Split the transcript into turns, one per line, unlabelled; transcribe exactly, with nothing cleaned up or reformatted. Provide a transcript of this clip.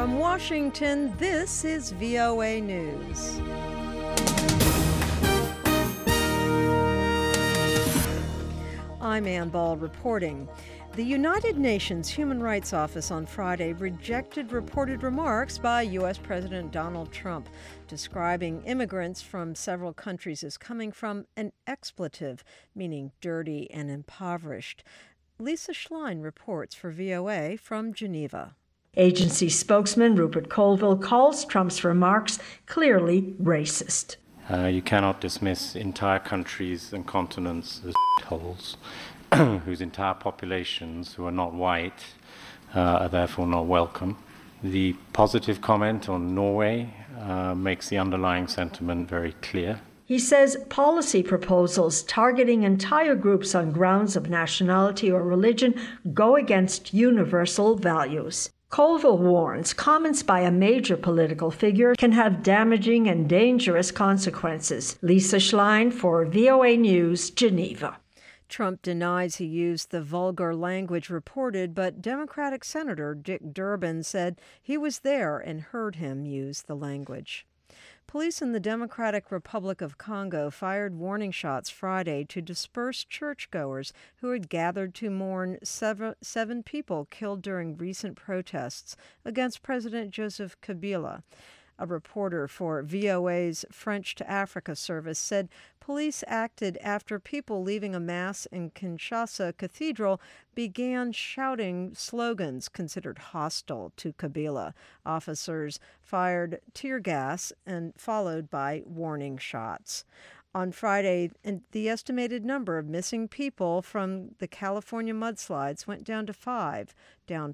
From Washington, this is V O A News. I'm Ann Ball reporting. The United Nations Human Rights Office on Friday rejected reported remarks by U S President Donald Trump, describing immigrants from several countries as coming from an expletive, meaning dirty and impoverished. Lisa Schlein reports for V O A from Geneva.
Agency spokesman Rupert Colville calls Trump's remarks clearly racist.
Uh, you cannot dismiss entire countries and continents as holes, whose entire populations, who are not white, uh, are therefore not welcome. The positive comment on Norway uh, makes the underlying sentiment very clear.
He says policy proposals targeting entire groups on grounds of nationality or religion go against universal values. Colville warns comments by a major political figure can have damaging and dangerous consequences. Lisa Schlein for V O A News, Geneva.
Trump denies he used the vulgar language reported, but Democratic Senator Dick Durbin said he was there and heard him use the language. Police in the Democratic Republic of Congo fired warning shots Friday to disperse churchgoers who had gathered to mourn seven, seven people killed during recent protests against President Joseph Kabila. A reporter for V O A's French to Africa service said police acted after people leaving a mass in Kinshasa Cathedral began shouting slogans considered hostile to Kabila. Officers fired tear gas and followed by warning shots. On Friday, the estimated number of missing people from the California mudslides went down to five, down